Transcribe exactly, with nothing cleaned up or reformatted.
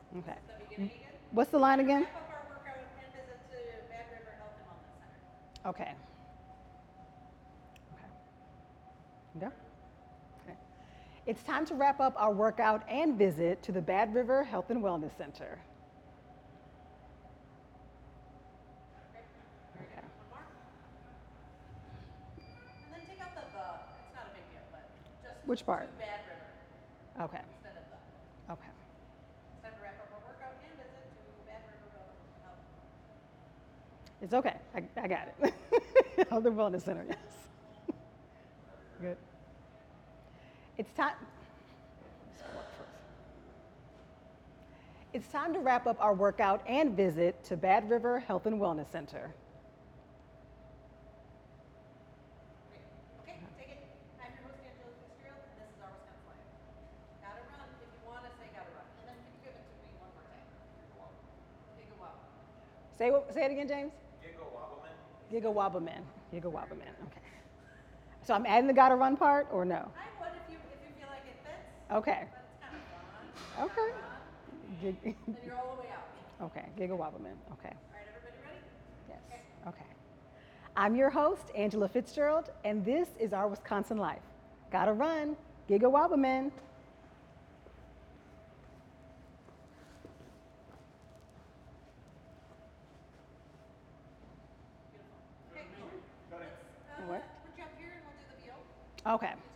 Okay. The beginning again? What's the line again? Wrap up our workout and visit to Bad River Health and Wellness Center. Okay. Okay. Go. Okay. It's time to wrap up our workout and visit to the Bad River Health and Wellness Center. Okay. Very Okay. good. One more. And then take out the the. It's not a big deal, but just Which part? to Bad River Okay. instead of the. Okay. It's time to wrap up our workout and visit to Bad River Health. It's okay. I, I got it. Health and Wellness Center, yes. Good. It's time. It's time to wrap up our workout and visit to Bad River Health and Wellness Center. Great. Okay, take it. I'm your host, Angela Fitzgerald, and this is our Wisconsin Life. Gotta run. If you want to say gotta run. And then can you give it to me one more time? Giga Wobble. Say, what, say it again, James. Giga Wobbleman. Giga Wobbleman. Giga Wobbleman. Okay. So I'm adding the gotta run part or no? I would if you if you feel like it fits. Okay. But it's kind of fun. Okay. Gotta run. Gig- Then you're all the way out. okay. Giga Wobbleman. Okay. All right, everybody ready? Yes. Okay. Okay. I'm your host, Angela Fitzgerald, and this is our Wisconsin Life. Gotta run. Giga Wobbleman. Okay. Let's uh, What? put you up here and we'll do the V O. Okay.